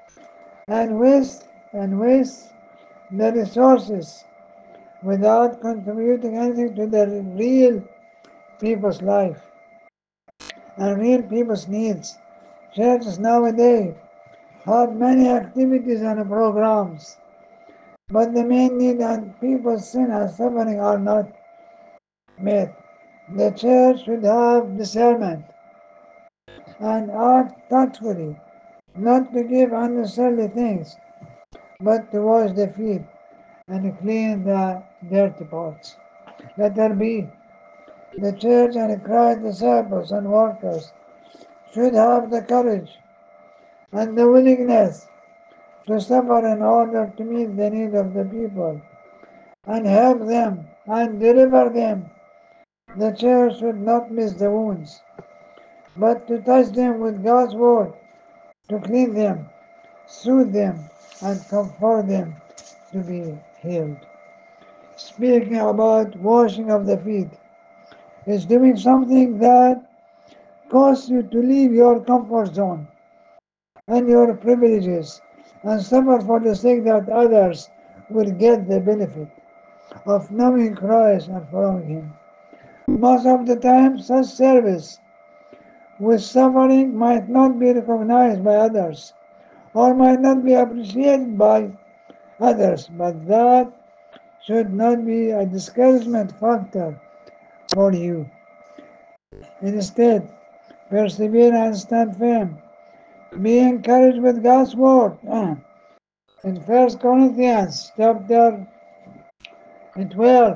and waste the resources without contributing anything to the real people's life and real people's needs. Churches nowadays have many activities and programs, but the main need and people's sin and suffering are not met. The church should have discernment and act thoughtfully, not to give unnecessary things, but to wash the feet and clean the dirty parts. Letter B. The church and Christ's disciples and workers should have the courage and the willingness to suffer in order to meet the need of the people and help them and deliver them. The church should not miss the wounds, but to touch them with God's word, to clean them, soothe them, and comfort them to be healed. Speaking about washing of the feet, is doing something that causes you to leave your comfort zone and your privileges and suffer for the sake that others will get the benefit of knowing Christ and following Him. Most of the time, such service with suffering might not be recognized by others or might not be appreciated by others, but that should not be a discouragement factor for you. Instead, persevere and stand firm. Be encouraged with God's word. In 1 Corinthians chapter 12,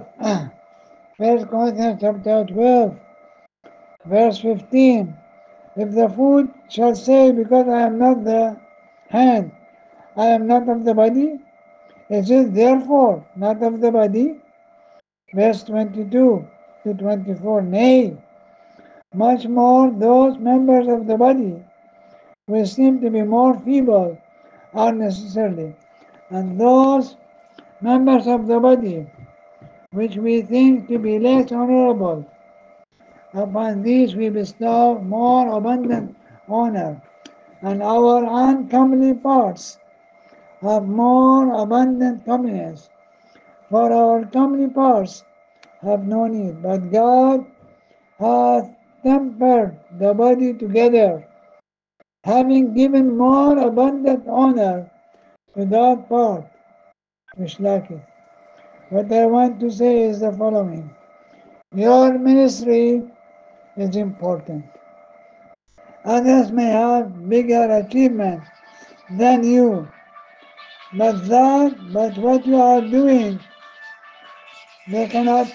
1 Corinthians chapter 12, verse 15, if the foot shall say, because I am not the hand, I am not of the body, is it therefore not of the body? Verse 22 to 24, nay, much more those members of the body which seem to be more feeble are necessary, and those members of the body which we think to be less honorable, upon these we bestow more abundant honor, and our uncomely parts have more abundant comeliness. For our comely parts have no need, but God hath tempered the body together, having given more abundant honor to that part which lacketh. What I want to say is the following. Your ministry is important. Others may have bigger achievements than you, but what you are doing, they cannot.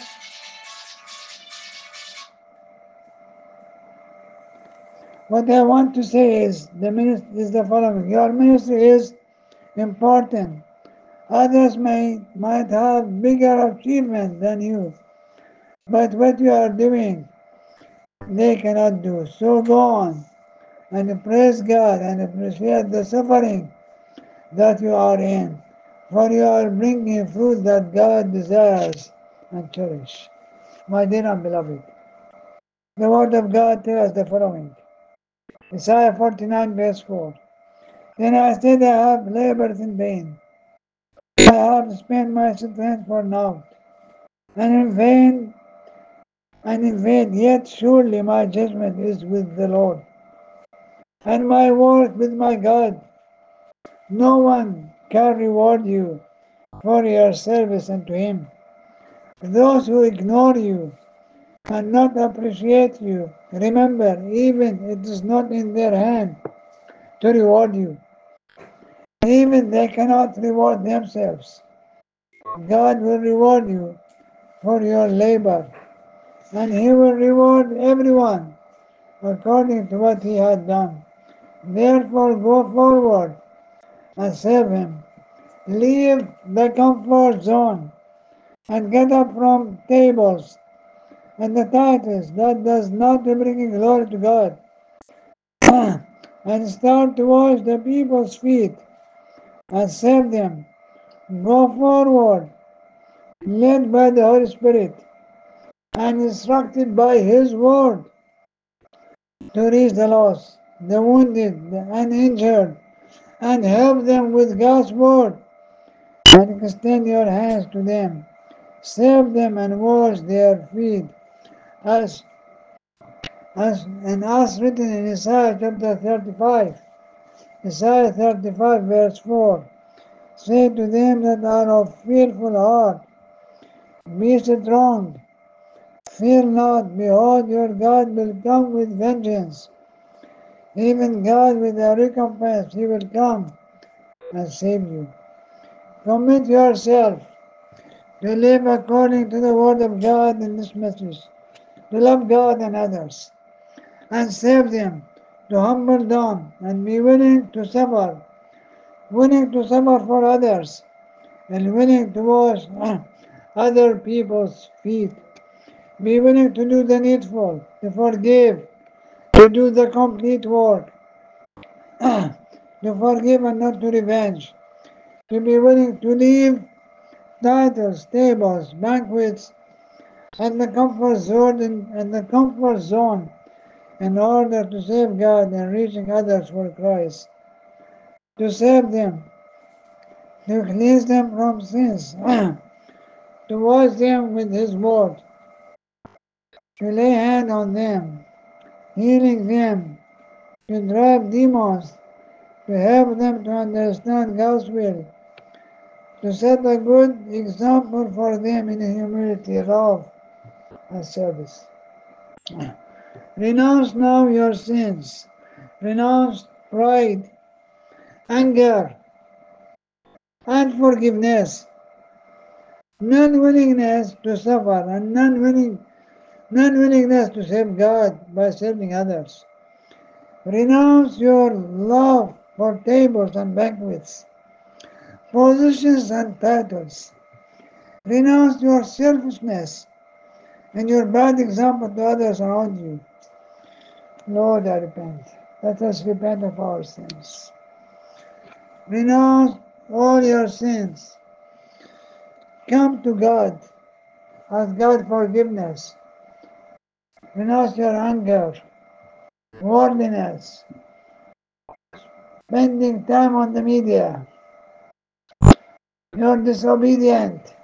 What I want to say is the following. Your ministry is important. Others might have bigger achievements than you, but what you are doing, they cannot do. So go on and praise God and appreciate the suffering that you are in, for you are bringing fruit that God desires and cherish. My dear and beloved, The Word of God tells us the following. Isaiah 49 verse 4. Then I said, I have labored in vain. I have spent my strength for naught. And in vain, yet surely my judgment is with the Lord, and my work with my God. No one can reward you for your service unto him. Those who ignore you and not appreciate you, remember, even it is not in their hand to reward you. Even they cannot reward themselves. God will reward you for your labor, and he will reward everyone according to what he had done. Therefore, go forward and serve him. Leave the comfort zone and get up from tables and the titles that does not bring glory to God and start to wash the people's feet and serve them. Go forward, led by the Holy Spirit and instructed by His Word to reach the lost, the wounded, the uninjured, and help them with God's Word and extend your hands to them. Serve them and wash their feet as as written in Isaiah chapter 35, Isaiah 35 verse 4, say to them that are of fearful heart, be strong, fear not, behold your God will come with vengeance, even God with a recompense, he will come and save you. Commit yourself to live according to the word of God in this message, to love God and others, and save them, to humble down and be willing to suffer for others, and willing to wash other people's feet. Be willing to do the needful, to forgive, to do the complete work, to forgive and not to revenge, to be willing to leave titles, tables, banquets, and the comfort zone in order to save God and reaching others for Christ, to save them, to cleanse them from sins, to wash them with His word, to lay hand on them, healing them, to drive demons, to help them to understand God's will, to set a good example for them in humility, love, and service. Renounce now your sins. Renounce pride, anger, unforgiveness, non-willingness to suffer, and non-willingness to serve God by serving others. Renounce your love for tables and banquets, positions and titles. Renounce your selfishness and your bad example to others around you. Lord, I repent. Let us repent of our sins. Renounce all your sins. Come to God. Ask God forgiveness. Renounce your anger, worldliness, spending time on the media. You're disobedient.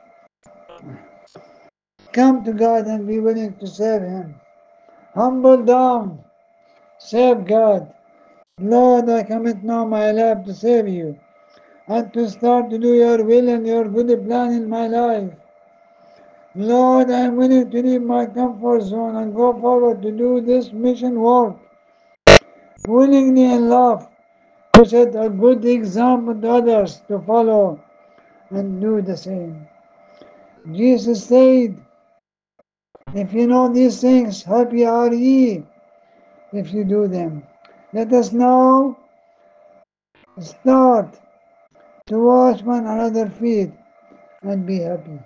Come to God and be willing to serve Him. Humble down. Serve God. Lord, I commit now my life to serve you and to start to do your will and your good plan in my life. Lord, I am willing to leave my comfort zone and go forward to do this mission work willingly and love, to set a good example to others to follow and do the same. Jesus said, if you know these things, happy are ye if you do them. Let us now start to wash one another's feet and be happy.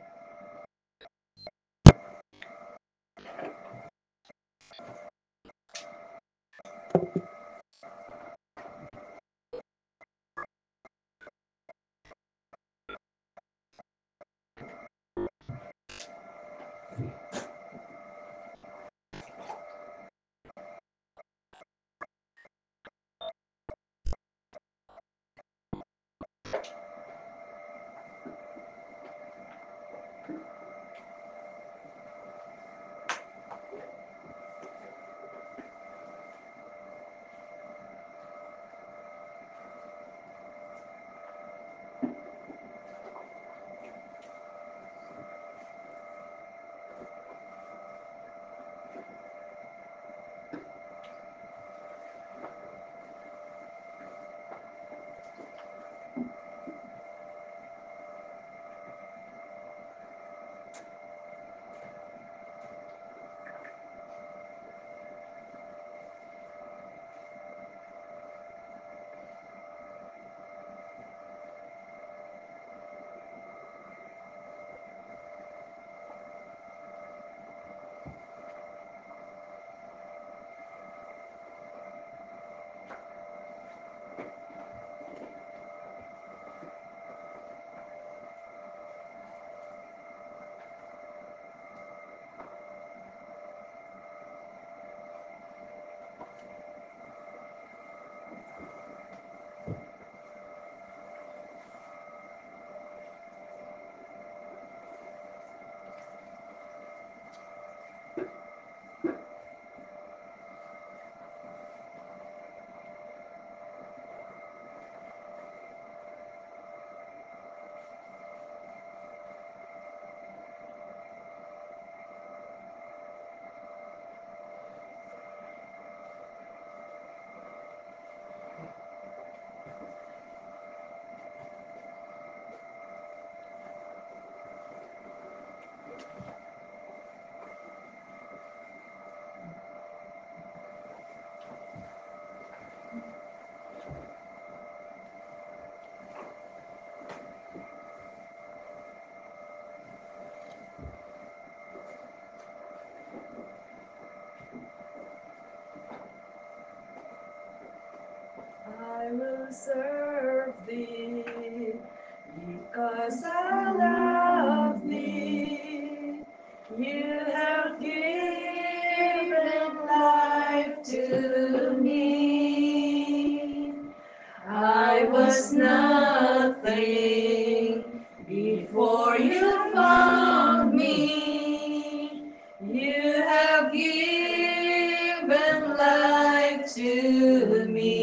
I love thee. You have given life to me. I was nothing before you found me. You have given life to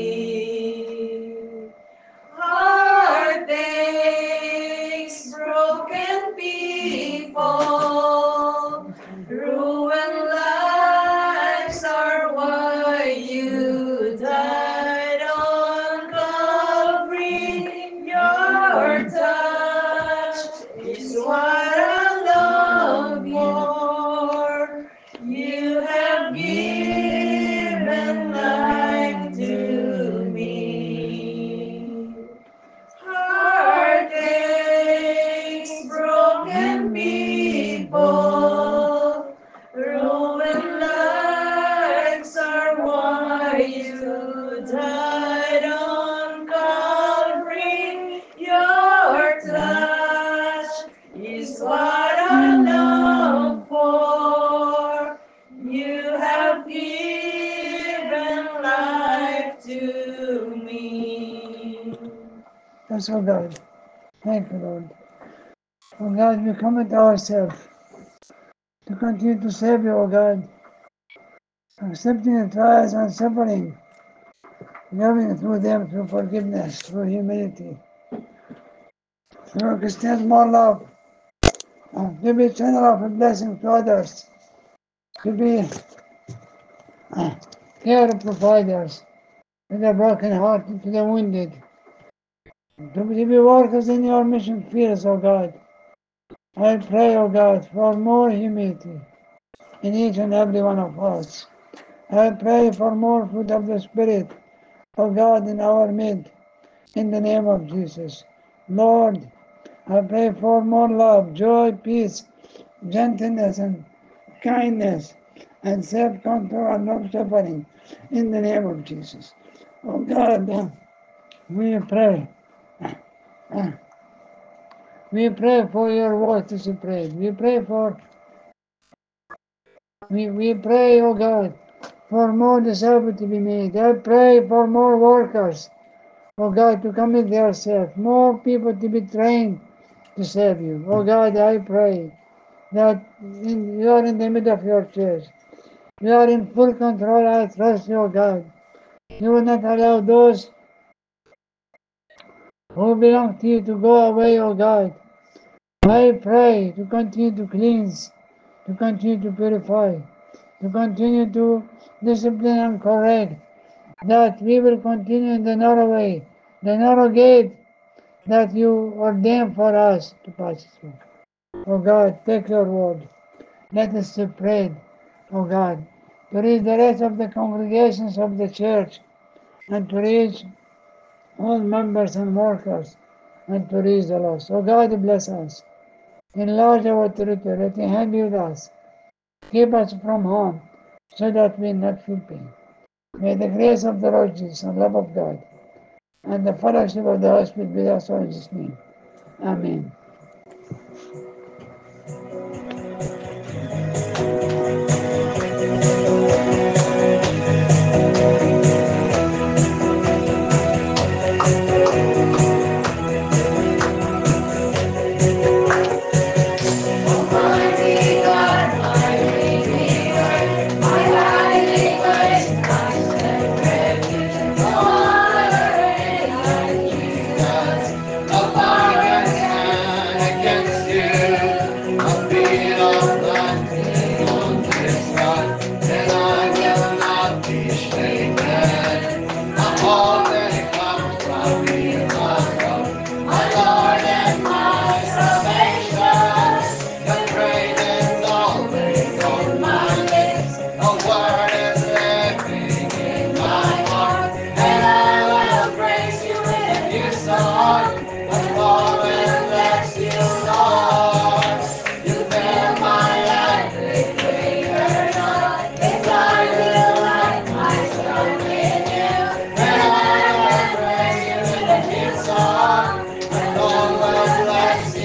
me. Heartaches, broken people, ruined lives are why you died on Calvary. Your touch is what I long for. You have given life to me. Heartaches, broken people, ruined lives are why you died on Calvary. Your touch is what I long for. You have given life to me. That's all, God. Thank you, Lord. Oh God, we commit ourselves to continue to serve you, oh God, accepting the trials and suffering, loving through them through forgiveness, through humility, through extend more love, to be channel of a blessing to others, to be care providers to the broken hearted, to the wounded, to be workers in your mission fields, oh God. I pray, oh God, for more humility in each and every one of us. I pray for more fruit of the Spirit, oh God, in our midst, in the name of Jesus. Lord, I pray for more love, joy, peace, gentleness, and kindness, and self-control and long-suffering, in the name of Jesus. Oh God, we pray. We pray for your word to spread. We pray, oh God, for more disciples to be made. I pray for more workers, oh God, to commit themselves, more people to be trained to serve you. Oh God, I pray that you are in the middle of your church. You are in full control. I trust you, oh God. You will not allow those who belong to you to go away, oh God. I pray to continue to cleanse, to continue to purify, to continue to discipline and correct, that we will continue in the narrow way, the narrow gate that you ordained for us to pass through. Oh God, take your word. Let us spread, oh God, to reach the rest of the congregations of the church and to reach all members and workers and to reach the lost. Oh God, bless us. Enlarge our territory. Let your hand be with us. Keep us from harm so that we not feel pain. May the grace of the Lord Jesus and love of God and the fellowship of the Holy Spirit be with us all in Jesus' name. Amen. Almighty God, my Redeemer, my hiding place, my safe refuge, no other name like Jesus. No power can stand against you. No beat of nothing on this rock, and I will not be shaken. My hope that comes from you alone, my Lord and my salvation. Your praise is always on my lips. A word is living in my heart, and I will praise you with new song. I love and bless you, Lord. You fill my life with greater joy. It's I delight myself in you, and I will praise you with a new song. I will bless you.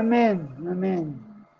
Amen. Amen.